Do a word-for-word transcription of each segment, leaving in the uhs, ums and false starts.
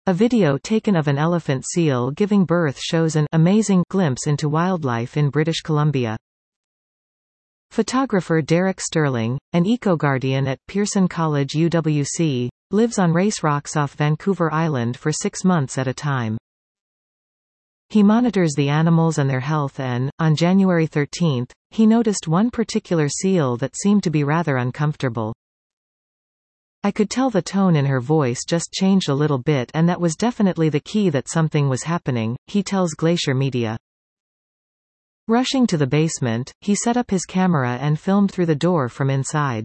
A video taken of an elephant seal giving birth shows an amazing glimpse into wildlife in British Columbia. Photographer Derek Sterling, an eco-guardian at Pearson College U W C, lives on race rocks off Vancouver Island for six months at a time. He monitors the animals and their health and, on January thirteenth, he noticed one particular seal that seemed to be rather uncomfortable. I could tell the tone in her voice just changed a little bit, and that was definitely the key that something was happening, he tells Glacier Media. Rushing to the basement, he set up his camera and filmed through the door from inside.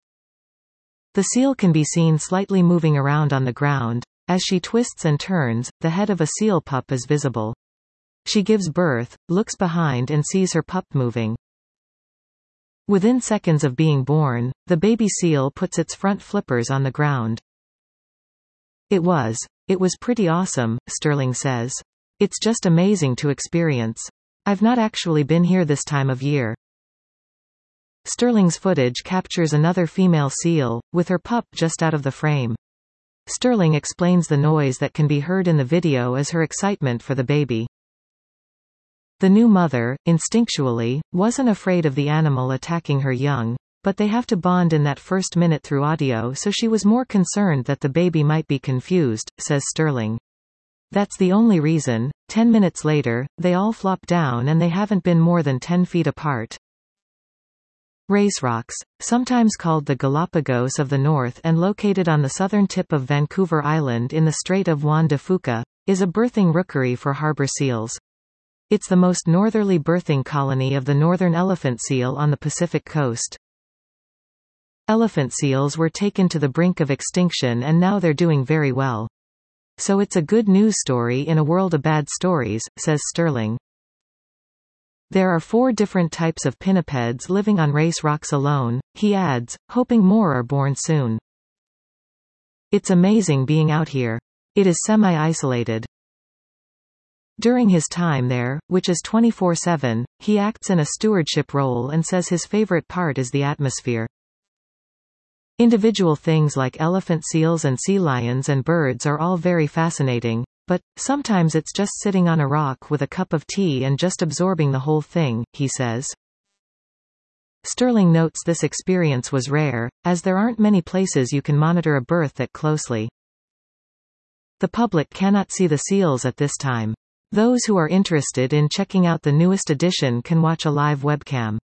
The seal can be seen slightly moving around on the ground. As she twists and turns, the head of a seal pup is visible. She gives birth, looks behind and sees her pup moving. Within seconds of being born, the baby seal puts its front flippers on the ground. It was. It was pretty awesome, Sterling says. It's just amazing to experience. I've not actually been here this time of year. Sterling's footage captures another female seal, with her pup just out of the frame. Sterling explains the noise that can be heard in the video as her excitement for the baby. The new mother, instinctually, wasn't afraid of the animal attacking her young, but they have to bond in that first minute through audio, so she was more concerned that the baby might be confused, says Sterling. That's the only reason. Ten minutes later, they all flop down and they haven't been more than ten feet apart. Race rocks, sometimes called the Galapagos of the North and located on the southern tip of Vancouver Island in the Strait of Juan de Fuca, is a birthing rookery for harbor seals. It's the most northerly birthing colony of the northern elephant seal on the Pacific coast. Elephant seals were taken to the brink of extinction and now they're doing very well. So it's a good news story in a world of bad stories, says Sterling. There are four different types of pinnipeds living on race rocks alone, he adds, hoping more are born soon. It's amazing being out here. It is semi-isolated. During his time there, which is twenty-four seven, he acts in a stewardship role and says his favorite part is the atmosphere. Individual things like elephant seals and sea lions and birds are all very fascinating, but, sometimes it's just sitting on a rock with a cup of tea and just absorbing the whole thing, he says. Sterling notes this experience was rare, as there aren't many places you can monitor a birth that closely. The public cannot see the seals at this time. Those who are interested in checking out the newest edition can watch a live webcam.